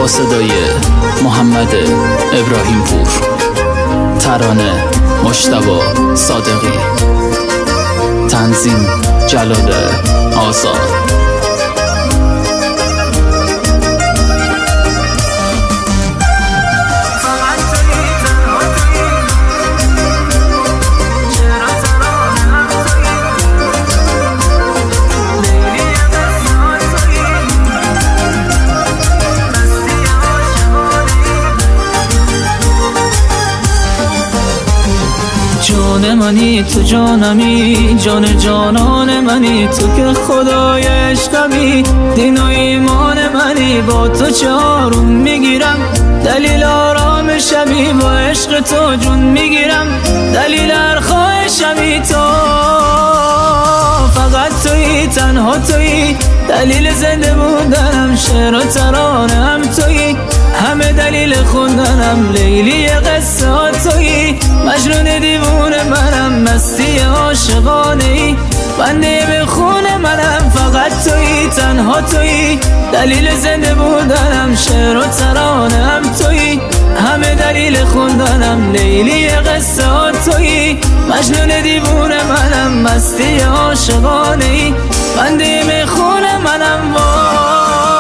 با صدای محمد ابراهیم پور، ترانه مجتبی صادقی، تنظیم جلال آزاد. جان منی تو جانمی، جان جانان منی تو که خدای عشقمی، دین و ایمان منی با تو چه آروم میگیرم، دلیل آرام شبی با عشق تو جون میگیرم، دلیل هر خواهشمی تو، فقط تویی تنها تویی، دلیل زنده بودنم شعر و ترانه هم تویی، همه دلیل خوندنم لیلی قصه ها تویی، مجنون دیوونه منم مستی عاشقانه ای، بنده به خون منم فقط تویی تنها تویی، دلیل زنده بودنم شعر و ترانه هم تویی، همه دلیل خوندنم لیلی قصه ها تویی، مجنون دیوونه منم مستی عاشقانه ای، بنده به خون منم وای.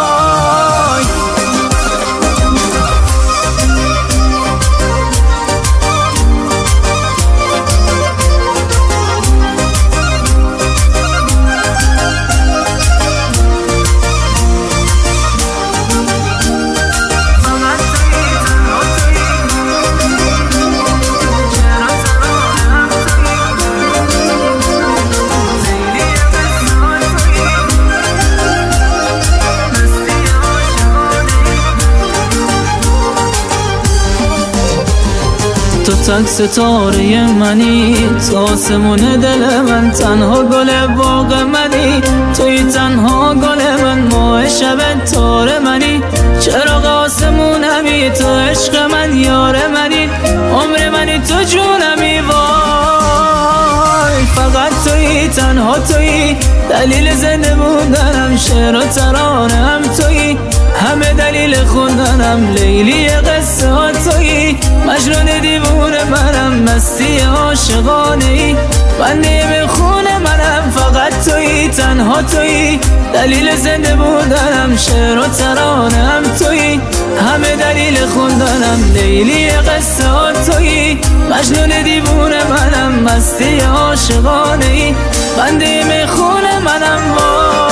تو تک ستاره منی، تو آسمون دل من، تنها گل باغ منی، توی تنها گل من، ماه شب تار منی، چراغ آسمونمی، تو عشق من یار منی، عمر منی تو جونمی وای، فقط توی تنها توی، دلیل زنده بودنم شعر و ترانه هم توی، همه دلیل خوندنم لیلی قصه ها تویی، مجنون دیوونه منم مستی عاشقانه ای، بنده به خون منم فقط تویی تنها تویی، دلیل زنده بودنم شعر و ترانه هم تویی، همه دلیل خوندنم لیلی قصه ها تویی، مجنون دیوونه منم مستی عاشقانه ای، بنده به خون منم وای.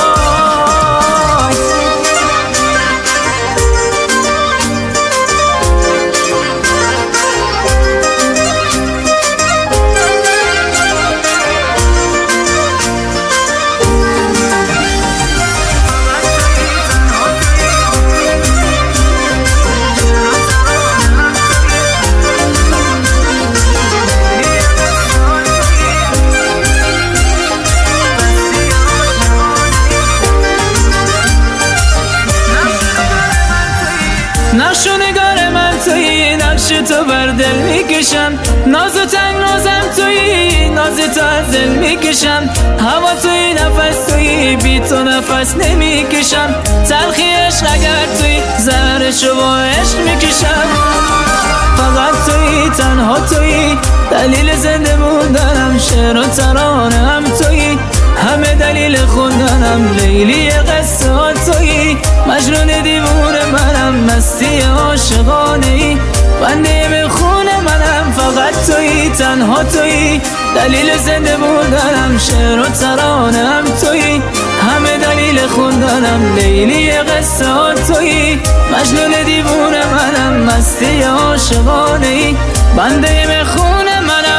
نقش و نگار من تویی، نقش تو بر دل میکشم، ناز و تنگنازم تویی، ناز تو از دل میکشم، هوا تویی نفس تویی، بی تو نفس نمیکشم، تلخی عشق اگر تویی، زهرشو با عشق میکشم، فقط تویی تنها تویی، دلیل زنده بودنم شعر و ترانه هم تویی، همه دلیل خوندنم لیلی قصه ها تویی، مجنون دیوونه منم مستی عاشقانه ای، بنده به خون منم فقط تویی تنها تویی، دلیل زنده بودنم شعر و ترانه هم تویی، همه دلیل خوندنم لیلی قصه ها تویی، مجنون دیوونه منم مستی عاشقانه ای، بنده به خون منم